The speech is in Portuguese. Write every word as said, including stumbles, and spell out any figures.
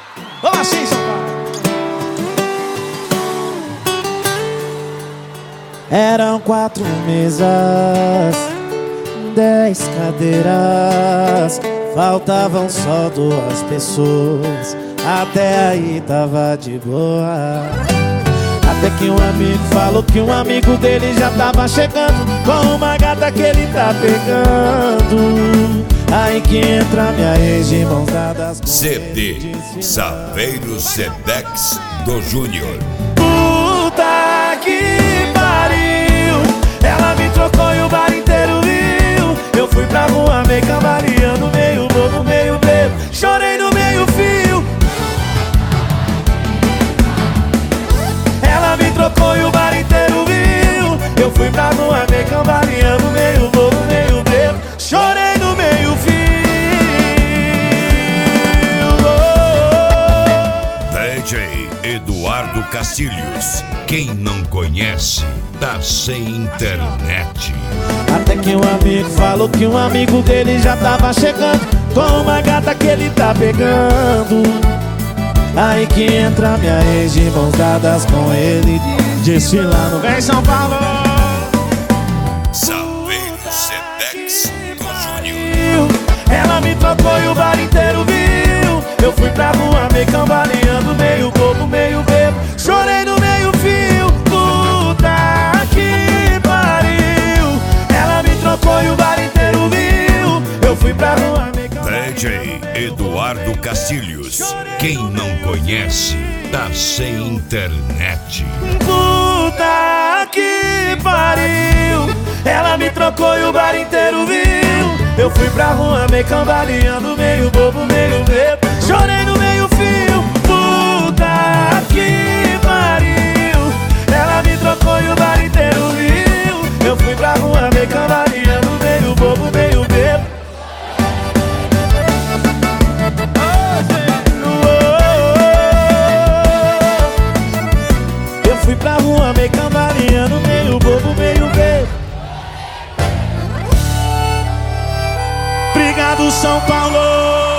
Vamos assim, São Paulo. Eram quatro mesas, dez cadeiras, faltavam só duas pessoas. Até aí tava de boa. Até que um amigo falou que um amigo dele já tava chegando com uma gata que ele tá pegando. Aí que entra minha ex de mãos dadas com C D ele, disse, Saveiros Sedex do Júnior. puta que pariu, ela me trocou e o bar inteiro viu. Eu fui pra rua meio cambaleando, meio bobo, meio bebo, chorei no meio fio. Ela me trocou e o bar inteiro viu. Eu fui pra rua meio cambaleando, meio bobo, meio bebo, chorei no meio fio. D J Eduardo Castilhos. Quem não conhece, tá sem internet. Até que um amigo falou que um amigo dele já tava chegando com uma gata que ele tá pegando. Aí que entra minha ex de mãos dadas com ele, desfilando. Vem São Paulo! Saveiros Sedex do Júnior. Ela me trocou e o bar inteiro viu. Eu fui pra rua meio cambaleando, meio bobo, meio bebo, chorei no meio fio. Puta que pariu, ela me trocou e o bar inteiro viu. Eu fui pra rua meio D J Eduardo Castilhos. Quem não conhece, tá sem internet. Puta que pariu, ela me trocou e o bar inteiro viu. Eu fui pra rua meio cambaleando, meio bobo, meio bebo, chorei no meio fio. Puta que pariu, ela me trocou e o bar inteiro viu. Eu fui pra rua meio cambaleando, meio bobo, meio bebo. Eu fui pra rua meio cambaleando, meio bobo, meio bebo. Obrigado, São Paulo!